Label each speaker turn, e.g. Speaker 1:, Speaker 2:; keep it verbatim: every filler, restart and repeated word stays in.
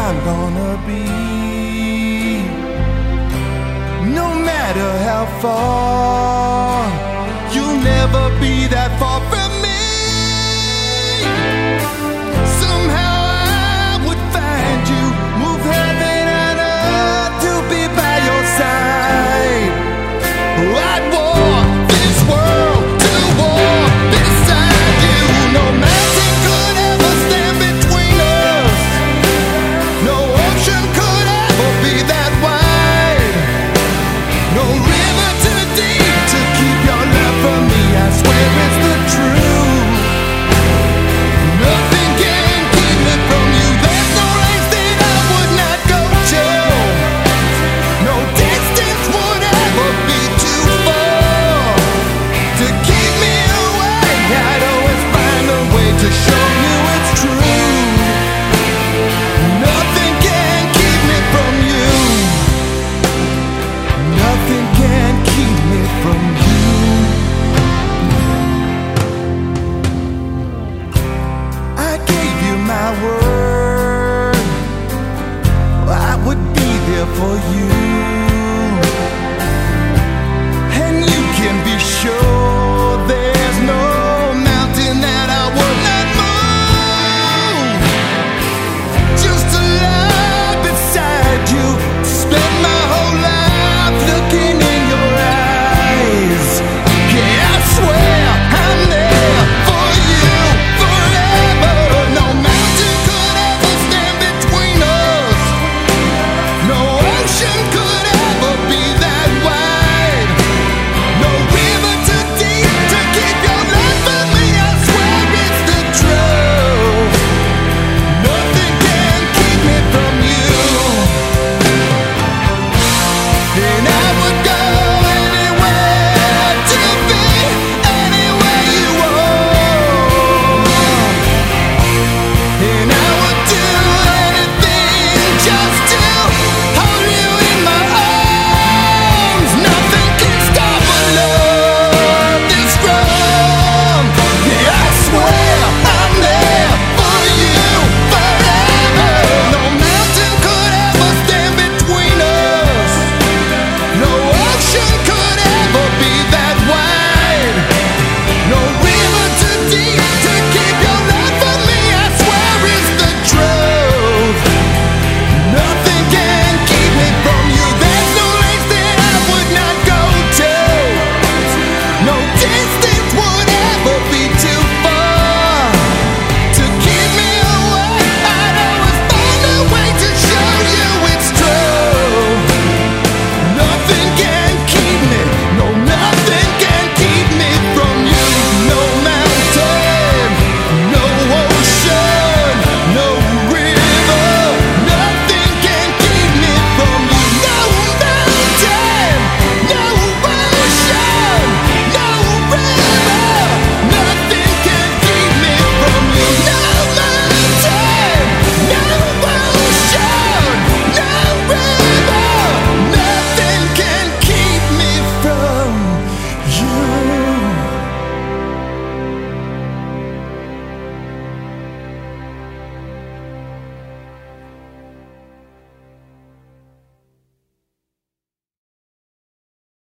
Speaker 1: I'm gonna be. No matter how far, you'll never be that far from me. Somehow I would find you, move heaven and earth to be by your side. I'd walk this world to war beside you. No mountain could ever stand between us. No ocean could ever be that wide. No river too deep to keep your love from me. I swear it's the truth. Nothing can keep me from you. There's no length that I would not go to. No distance would ever be too far to keep me away. I'd always find a way to show you it's true. Nothing can keep me from you. Nothing can keep me from you. I gave you my word, I would be there for you.